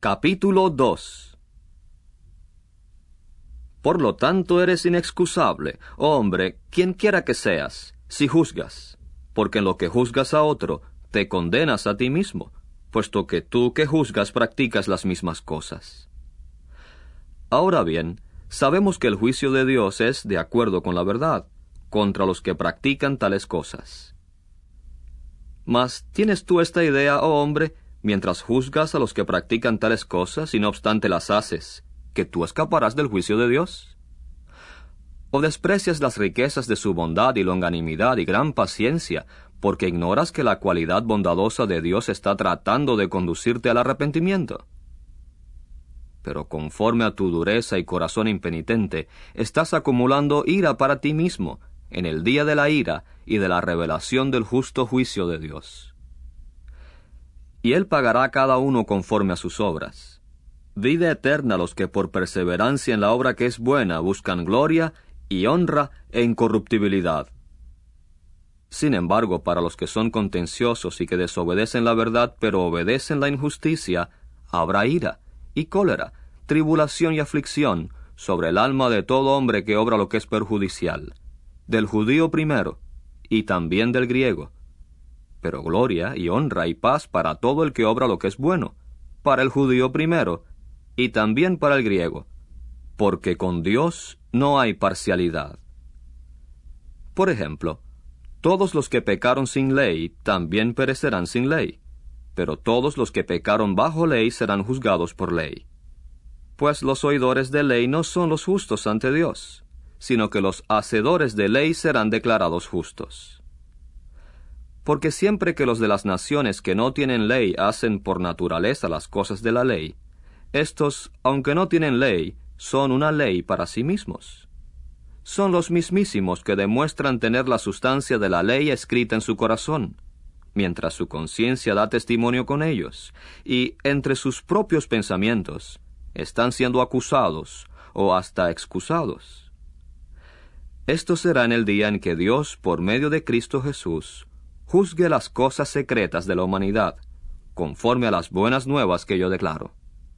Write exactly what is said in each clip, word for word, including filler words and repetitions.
Capítulo dos. Por lo tanto eres inexcusable, oh hombre, quien quiera que seas, si juzgas, porque en lo que juzgas a otro, te condenas a ti mismo, puesto que tú que juzgas practicas las mismas cosas. Ahora bien, sabemos que el juicio de Dios es de acuerdo con la verdad, contra los que practican tales cosas. Mas, ¿tienes tú esta idea, oh hombre, mientras juzgas a los que practican tales cosas y no obstante las haces, que tú escaparás del juicio de Dios? ¿O desprecias las riquezas de su bondad y longanimidad y gran paciencia, porque ignoras que la cualidad bondadosa de Dios está tratando de conducirte al arrepentimiento? Pero conforme a tu dureza y corazón impenitente, estás acumulando ira para ti mismo, en el día de la ira y de la revelación del justo juicio de Dios. Y Él pagará a cada uno conforme a sus obras. Vida eterna a los que por perseverancia en la obra que es buena buscan gloria y honra e incorruptibilidad. Sin embargo, para los que son contenciosos y que desobedecen la verdad, pero obedecen la injusticia, habrá ira y cólera, tribulación y aflicción sobre el alma de todo hombre que obra lo que es perjudicial, del judío primero, y también del griego. Pero gloria y honra y paz para todo el que obra lo que es bueno, para el judío primero, y también para el griego, porque con Dios no hay parcialidad. Por ejemplo, todos los que pecaron sin ley también perecerán sin ley, pero todos los que pecaron bajo ley serán juzgados por ley. Pues los oidores de ley no son los justos ante Dios, sino que los hacedores de ley serán declarados justos. Porque siempre que los de las naciones que no tienen ley hacen por naturaleza las cosas de la ley, estos, aunque no tienen ley, son una ley para sí mismos. Son los mismísimos que demuestran tener la sustancia de la ley escrita en su corazón, mientras su conciencia da testimonio con ellos, y entre sus propios pensamientos están siendo acusados o hasta excusados. Esto será en el día en que Dios, por medio de Cristo Jesús, juzgue las cosas secretas de la humanidad, conforme a las buenas nuevas que yo declaro.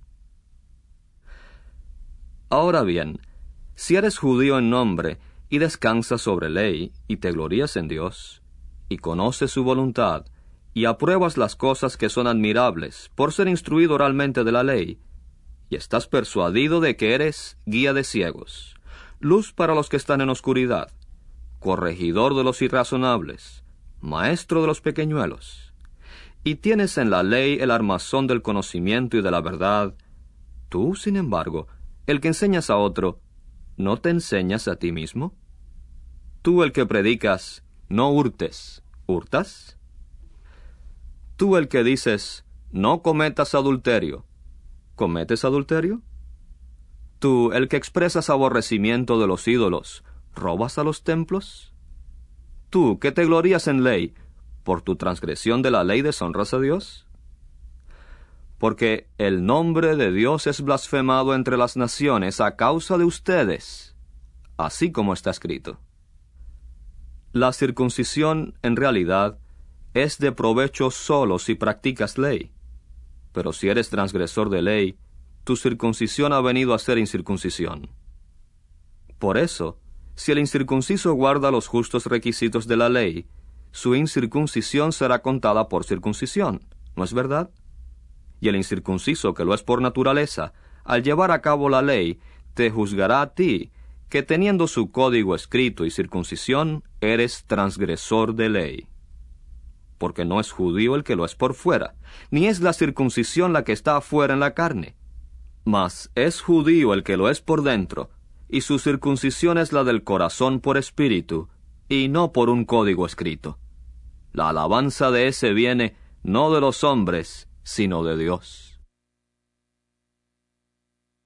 Ahora bien, si eres judío en nombre, y descansas sobre ley, y te glorías en Dios, y conoces su voluntad, y apruebas las cosas que son admirables, por ser instruido oralmente de la ley, y estás persuadido de que eres guía de ciegos, luz para los que están en oscuridad, corregidor de los irrazonables, maestro de los pequeñuelos, y tienes en la ley el armazón del conocimiento y de la verdad, tú, sin embargo, el que enseñas a otro, ¿no te enseñas a ti mismo? Tú el que predicas, no hurtes, ¿hurtas? Tú el que dices, no cometas adulterio, ¿cometes adulterio? Tú el que expresas aborrecimiento de los ídolos, ¿robas a los templos? Tú que te glorías en ley, ¿por tu transgresión de la ley deshonras a Dios? Porque el nombre de Dios es blasfemado entre las naciones a causa de ustedes, así como está escrito. La circuncisión, en realidad, es de provecho solo si practicas ley. Pero si eres transgresor de ley, tu circuncisión ha venido a ser incircuncisión. Por eso, si el incircunciso guarda los justos requisitos de la ley, su incircuncisión será contada por circuncisión, ¿no es verdad? Y el incircunciso, que lo es por naturaleza, al llevar a cabo la ley, te juzgará a ti, que teniendo su código escrito y circuncisión, eres transgresor de ley. Porque no es judío el que lo es por fuera, ni es la circuncisión la que está afuera en la carne, mas es judío el que lo es por dentro, y su circuncisión es la del corazón por espíritu, y no por un código escrito. La alabanza de ese viene no de los hombres, sino de Dios.